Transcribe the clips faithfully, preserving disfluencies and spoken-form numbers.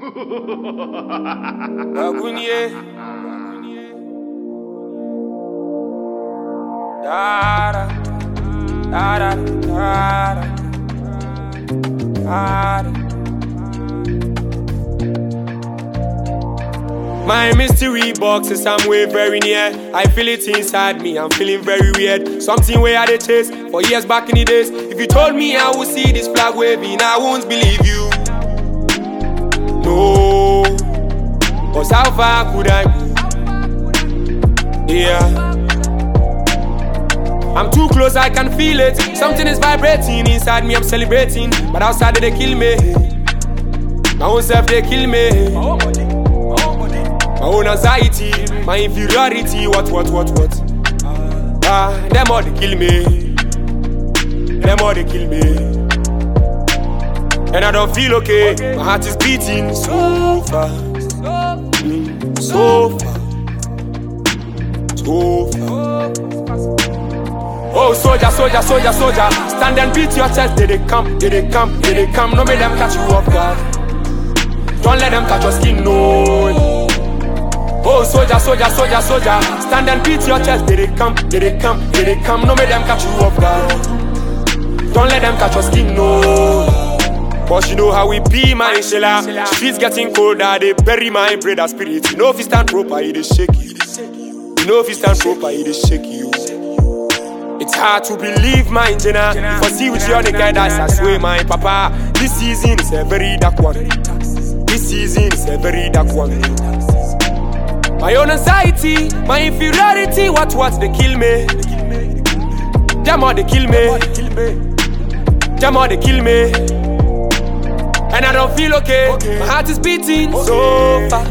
Agunye. Da da da da da da. My mystery box is somewhere very near. I feel it inside me, I'm feeling very weird. Something where I did chase for years back in the days. If you told me I would see this flag waving, I won't believe you. No, cause how far could I go? Yeah, I'm too close, I can feel it. Something is vibrating inside me, I'm celebrating. But outside they kill me. My own self they kill me. My own anxiety, my inferiority, what, what, what, what? Ah, them all they kill me. Them all they kill me. And I don't feel okay. My heart is beating so fast, mm, so fast, so fast. Oh, soldier, soldier, soldier, soldier, stand and beat your chest. Did they come? Did they come? Did they come? No, make them catch you off guard. Don't let them catch your skin, no. Oh, soldier, soldier, soldier, soldier, stand and beat your chest. Did they come? Did they come? Did they come? No, make them catch you off guard. Don't let them catch your skin, no. But you know how we be, my Shella. Streets getting colder, they bury my brother spirit. You know if you stand proper, it is shaky. You know if you stand proper, it is shaky. It's hard to believe, my Jenna. For see with you on the guy that's I swear, my papa. This season is a very dark one. This season is a very dark one. My own anxiety, my inferiority, what, what, they kill me. Them all they kill me. Them all they kill me. And I don't feel okay. My heart is beating so fast.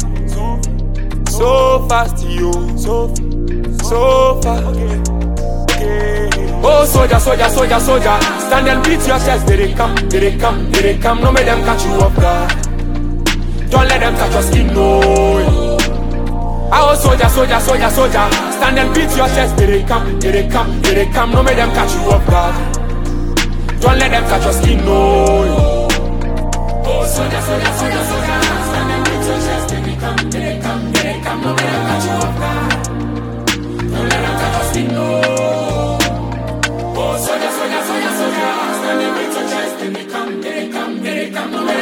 So fast, yo. So, so fast. Oh, soldier, soldier, soldier, soldier, stand and beat your chest. Did they come? Did they come? Did they come? No, make them catch you off guard. Don't let them touch your skin, no. Oh, soldier, soldier, soldier, soldier, stand and beat your chest. Did they come? Did they come? Did they come? No, make them catch you off guard. Don't let them touch your skin, no. Oh, soldier, soldier, soldier, soldier, stand and beat your chest. Did they come? Did they come? Did they come? No, make them catch you off guard. Don't let them touch your skin, no. Oh, soldier, soldier, soldier, soldier, stand and beat your chest. Did they come? Did they come? Did they come? No,